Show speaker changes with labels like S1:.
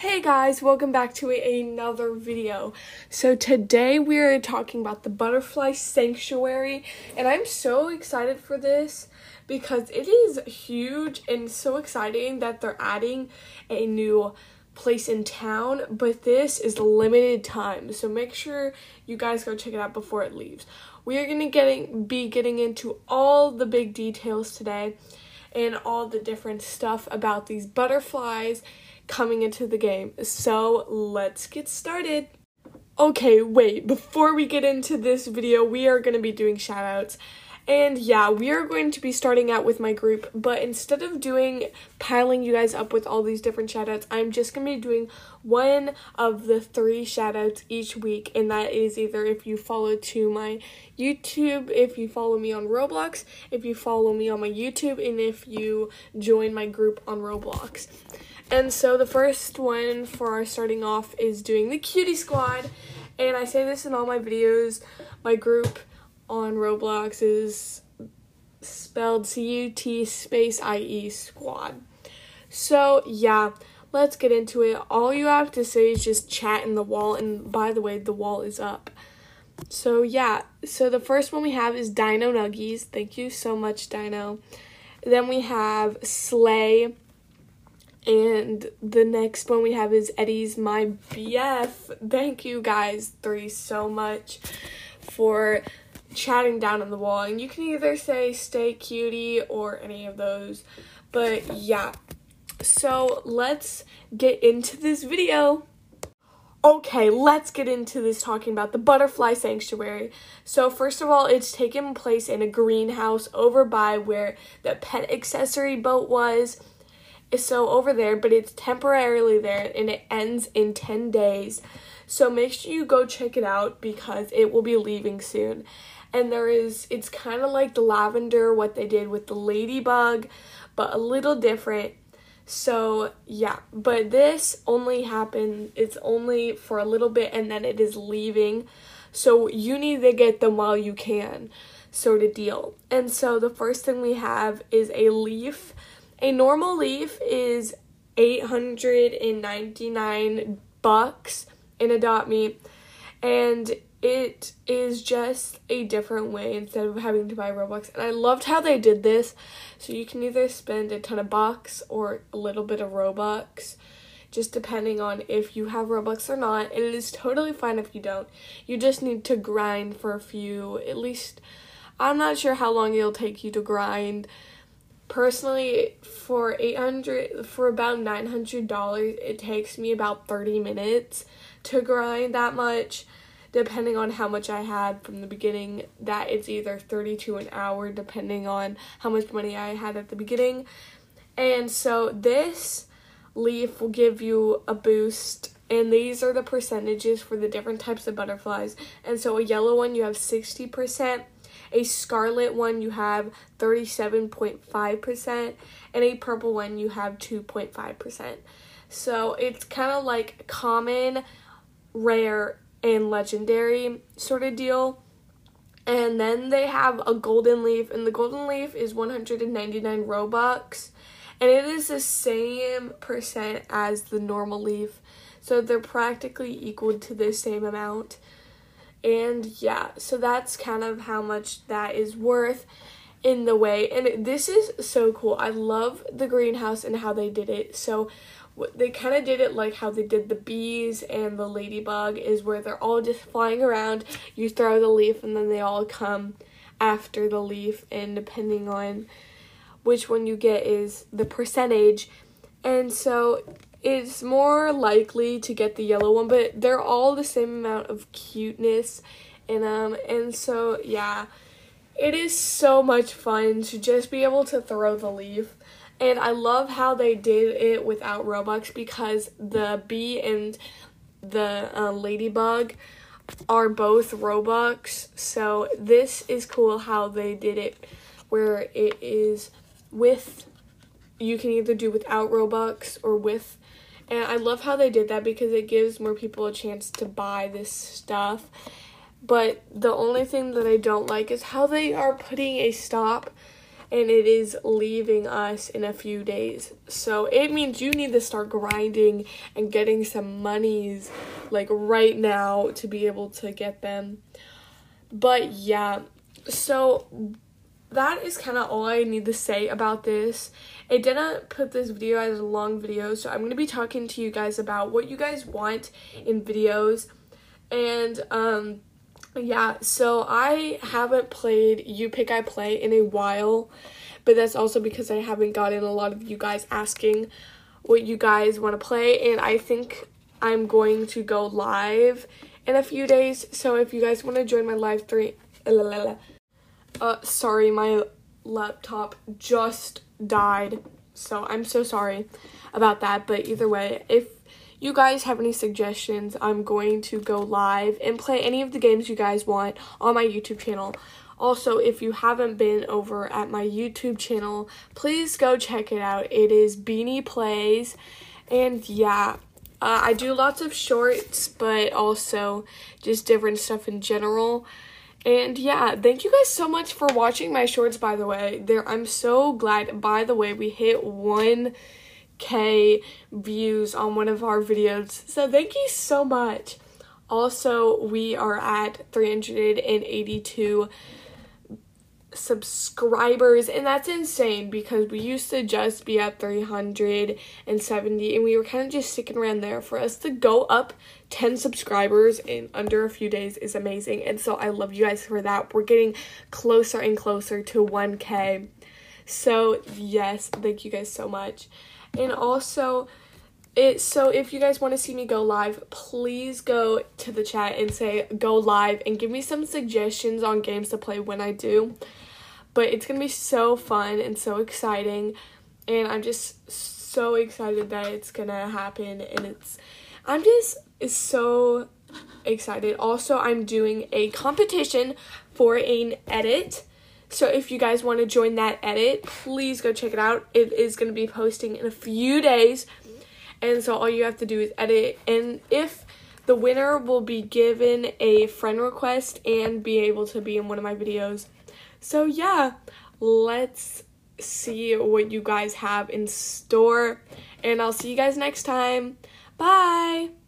S1: Hey guys, welcome back to another video. So today we are talking about the Butterfly Sanctuary, and I'm so excited for this because it is huge and so exciting that they're adding a new place in town, but this is limited time, so make sure you guys go check it out before it leaves. We are going to be getting into all the big details today and all the different stuff about these butterflies coming into the game. So let's get started. Okay, wait, before we get into this video, we are going to be doing shoutouts. And yeah, we are going to be starting out with my group, but instead of piling you guys up with all these different shoutouts, I'm just going to be doing one of the 3 shoutouts each week, and that is either if you follow to my YouTube, if you follow me on Roblox, if you follow me on my YouTube, and if you join my group on Roblox. And so the first one for our starting off is doing the Cutie Squad, and I say this in all my videos. My group on Roblox is spelled C-U-T space I-E squad. So yeah, let's get into it. All you have to say is just chat in the wall, and by the way, the wall is up. So yeah, so the first one we have is Dino Nuggies. Thank you so much, Dino. Then we have Slay. And the next one we have is Eddie's My BF. Thank you guys 3 so much for chatting down on the wall. And you can either say stay cutie or any of those. But yeah, so let's get into this video. Okay, let's get into this talking about the Butterfly Sanctuary. So first of all, it's taking place in a greenhouse over by where the pet accessory boat was. So over there, but it's temporarily there and it ends in 10 days. So make sure you go check it out because it will be leaving soon. And it's kind of like the lavender, what they did with the ladybug, but a little different. So yeah, but this it's only for a little bit and then it is leaving. So you need to get them while you can, sort of deal. And so the first thing we have is a leaf. A normal leaf is $899 in Adopt Me, and it is just a different way instead of having to buy Robux. And I loved how they did this, so you can either spend a ton of bucks or a little bit of Robux, just depending on if you have Robux or not. And it is totally fine if you don't. You just need to grind for at least, I'm not sure how long it'll take you to grind. Personally, for about $900, it takes me about 30 minutes to grind that much, depending on how much I had from the beginning. That it's either 32 an hour, depending on how much money I had at the beginning. And so this leaf will give you a boost, and these are the percentages for the different types of butterflies. And so a yellow one, you have 60%. A scarlet one, you have 37.5%, and a purple one, you have 2.5%. So it's kind of like common, rare, and legendary sort of deal. And then they have a golden leaf, and the golden leaf is 199 Robux, and it is the same percent as the normal leaf. So they're practically equal to the same amount. And yeah, so that's kind of how much that is worth in the way. And this is so cool. I love the greenhouse and how they did it. So they kind of did it like how they did the bees and the ladybug, is where they're all just flying around. You throw the leaf and then they all come after the leaf. And depending on which one you get is the percentage. And so it's more likely to get the yellow one, but they're all the same amount of cuteness in them. And so, yeah, it is so much fun to just be able to throw the leaf. And I love how they did it without Robux, because the bee and the ladybug are both Robux. So this is cool how they did it, where it is with, you can either do without Robux or with. And I love how they did that because it gives more people a chance to buy this stuff. But the only thing that I don't like is how they are putting a stop and it is leaving us in a few days. So it means you need to start grinding and getting some monies like right now to be able to get them. But yeah, so that is kind of all I need to say about this. I didn't put this video as a long video, so I'm going to be talking to you guys about what you guys want in videos. And yeah, so I haven't played You Pick I Play in a while, but that's also because I haven't gotten a lot of you guys asking what you guys want to play, and I think I'm going to go live in a few days. So if you guys want to join my live stream, sorry, my laptop just died, so I'm so sorry about that. But either way, if you guys have any suggestions, I'm going to go live and play any of the games you guys want on my YouTube channel. Also, if you haven't been over at my YouTube channel, please go check it out. It is Beanie Plays, and yeah, I do lots of shorts, but also just different stuff in general. And yeah, thank you guys so much for watching my shorts, by the way. I'm so glad, by the way, we hit 1K views on one of our videos. So thank you so much. Also, we are at 382 subscribers, and that's insane because we used to just be at 370 and we were kind of just sticking around there. For us to go up 10 subscribers in under a few days is amazing, and so I love you guys for that. We're getting closer and closer to 1K, so yes, thank you guys so much. And also, so if you guys want to see me go live, please go to the chat and say go live and give me some suggestions on games to play when I do. But it's going to be so fun and so exciting, and I'm just so excited that it's going to happen, and I'm just so excited. Also, I'm doing a competition for an edit. So if you guys want to join that edit, please go check it out. It is going to be posting in a few days. And so all you have to do is edit, and if the winner will be given a friend request and be able to be in one of my videos. So yeah, let's see what you guys have in store, and I'll see you guys next time. Bye!